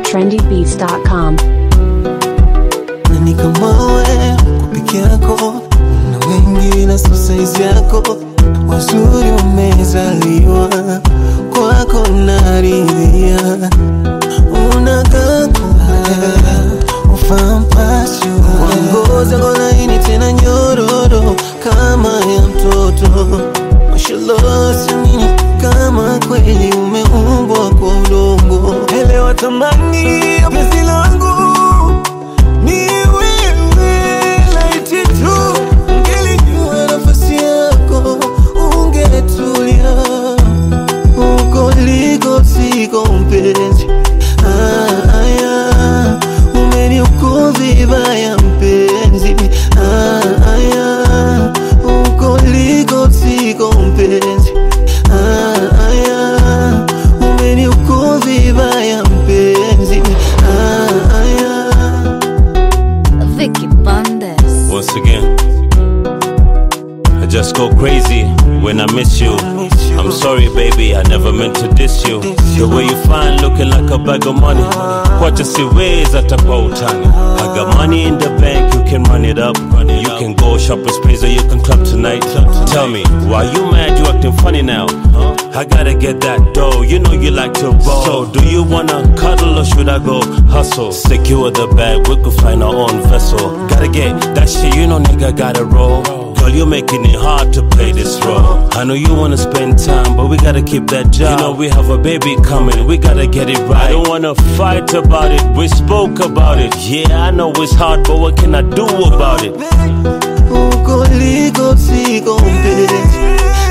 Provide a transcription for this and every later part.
trendybeats.com. Nani kama wewe kupeke yako na wengi na so size yako, wazuri umezaliwa kwako naridhia, unakaa ufampasho wangoza ngolaini tena nyororo kama ya mtoto. Mashallah sinini kama kweli umeumbwa kwa udongo. Elewa tamani ya penzi langu ni wewe, laiti tu ungelijua nafasi yako ungetulia. Uko liko siko mpenzi, umeniuko vibaya mpenzi, uko liko siko mpenzi, umeniuko vibaya mpenzi, Vicky Bandes. Once again, I just go crazy when I miss you. I'm sorry baby, I never meant to diss you. The way you fine looking like a bag of money, kwacha siwezi hata kwa utani. I got money in the bank, you can run it up. You can go shopping sprees or you can club tonight. Tell me, why you mad, you acting funny now? I gotta get that dough, you know you like to ball. So do you wanna cuddle or should I go hustle? Secure the bag, we could find our own vessel. Gotta get that shit, you know nigga gotta roll. Girl, you're making it hard to play this role. I know you wanna spend time, but we gotta keep that job. You know we have a baby coming, we gotta get it right. I don't wanna fight about it, we spoke about it. Yeah, I know it's hard, but what can I do about it? uko liko siko mpenzi,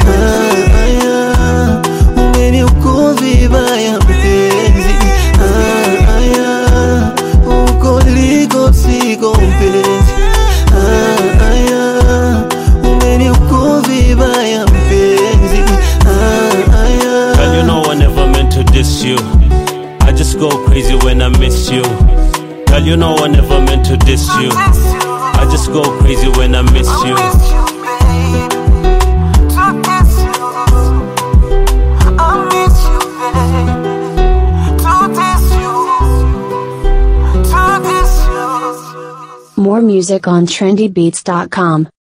umeniuko vibaya mpenzi, uko liko siko mpenzi, umeniuko vibaya mpenzi, Girl, you know I never meant to diss you. I just go crazy when I miss you. Girl, you know I never meant to diss you. I just go crazy when I miss you. More music on trendybeats.com.